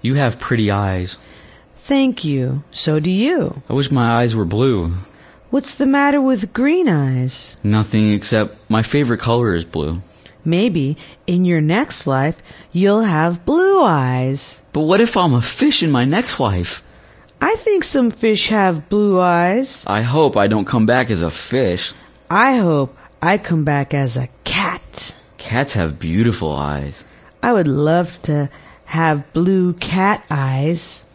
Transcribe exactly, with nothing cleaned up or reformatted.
You have pretty eyes. Thank you. So do you. I wish my eyes were blue. What's the matter with green eyes? Nothing except my favorite color is blue. Maybe in your next life you'll have blue eyes. But what if I'm a fish in my next life? I think some fish have blue eyes. I hope I don't come back as a fish. I hope I come back as a cat. Cats have beautiful eyes. I would love to have blue cat eyes.